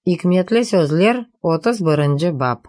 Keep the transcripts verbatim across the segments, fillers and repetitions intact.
Икметлі сөзлер отыз бірінші бап.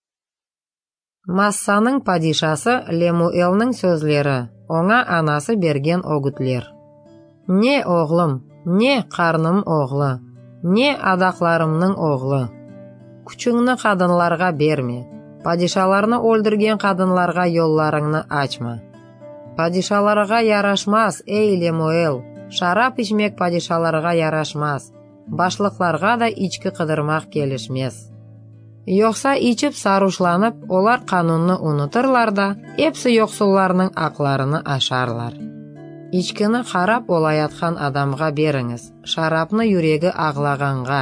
Массаның падишасы Лемуэлның сөзлері, оңа анасы берген огытлер. Не оғлым, не қарным оғлы, не адақларымның оғлы. Күчіңні қадынларға берме, падишаларны өлдірген қадынларға yollarыңны açma. Падишаларға ярашмас, ей Лемуэл, шарап içmek падишаларға ярашмас. Башлықларға да içki қыдырмақ келішмес. Йоқса içip сарушланып, олар қанунны ұнытырлар да, епсі йоқсуларның ақларыны ашарлар. İçkіні қарап олаятқан адамға беріңіз, шарапны юрегі ағлағанға.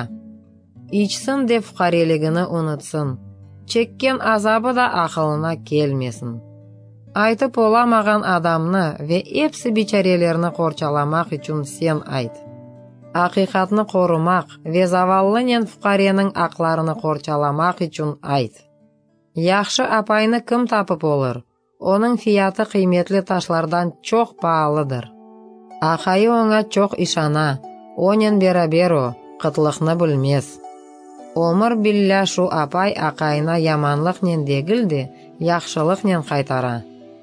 İçсін деп фқарелігіні ұнытсын, чеккен азабы да ақылына келмесін. Айтып оламаған адамны ве епсі бичарелеріні қорчаламақ үшін сен айт. Ақиқатны қорумақ ве заваллынен фқаренің ақларыны қорчаламақ үшін айт. Яқшы апайны кім тапып олыр? Оның фияты қиметлі ташлардан чоқ паалыдыр. Ақайы оңа чоқ ишана, онен бераберо, қытлықны білмес. Омыр билля шу апай ақайына яманлық нен дегілді, яқшылық нен қайтара.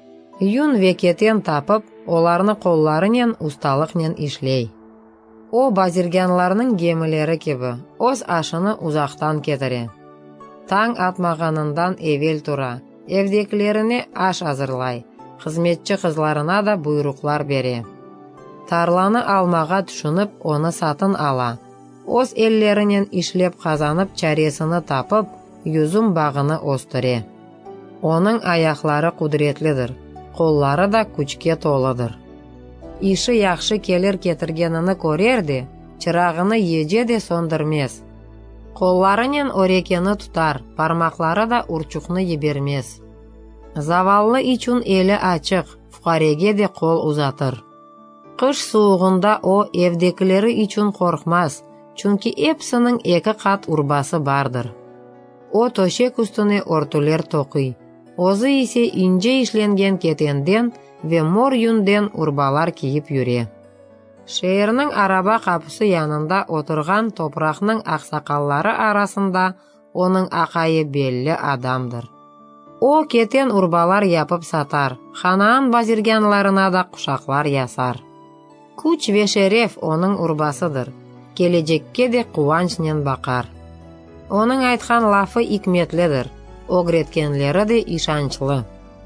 Юн векетен тапып, оларны қоллары нен ұсталық нен ишлей. О базирганларның гемілері кебі, оз ашыны ұзақтан кетіре. Таң атмағанындан евел тұра, евдекілеріне аш азырлай, қызметші қызларына да бұйрықлар бере. Тарланы алмаға түшініп, оны сатын ала. Оз еллерінен ишлеп қазанып, чаресіні тапып, юзум бағыны остыре. Оның аяқлары құдіретлідір, қоллары да күчке толыдыр. Иші яқшы келер кетіргеніні көрерді, чырағыны еже де сондырмес. Қолларынен орекені тұтар, пармақлары да ұрчуқны ебермес. Заваллы için елі açық, фқареге де қол ұзатыр. Қыш суығында о евдекілері için қорқмас, чүнки епсінің екі қат урбасы бардыр. О төшек үстіне ортулер тоқый, озы исе инже ішленген кетенден ве мор юнден урбалар киіп юре. Шейірнің араба қапысы янында отырған топырақның ақсақаллары арасында оның ақайы белі адамдыр. О кетен урбалар япып сатар, ханаан базирганларына да құшақлар ясар. Күч ве шереф оның урбасыдыр, келечекке де қуанчнен бақар. Оның айтқан лафы икметледір, огреткенлері де ишанчлы.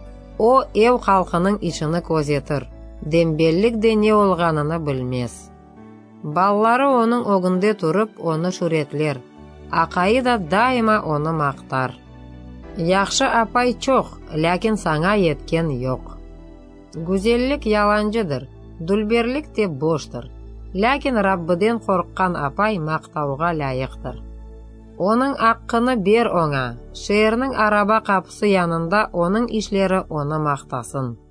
О ев қалқының ішіні көзетір, дембеллік де не олғаныны білмес. Баллары оның оғынде тұрып, оны шүретлер, ақайы да дайыма оны мақтар. Яқшы апай чоқ, ләкин саңа еткен йоқ. Гүзеллік яланжыдыр, дүлберлік те боштыр, ләкин Раббыден қорыққан апай мақтауға лайықтыр. Оның аққыны бер оңа, шерінің араба қапысы янында оның ишлері оны мақтасын.